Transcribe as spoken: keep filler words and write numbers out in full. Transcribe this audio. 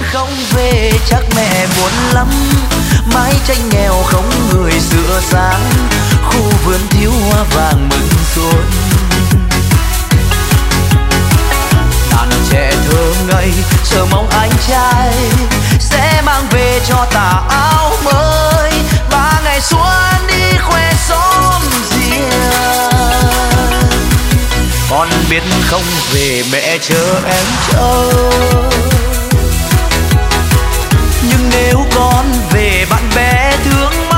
không về chắc mẹ buồn lắm, mái tranh nghèo không người sửa sáng, khu vườn thiếu hoa vàng mừng xuân. Đàn trẻ thơ ngây chờ mong anh trai sẽ mang về cho tà áo mới, và ngày xuân đi khoe xóm riêng. Con biết không về mẹ chờ em chờ, nhưng nếu con về bạn bè thương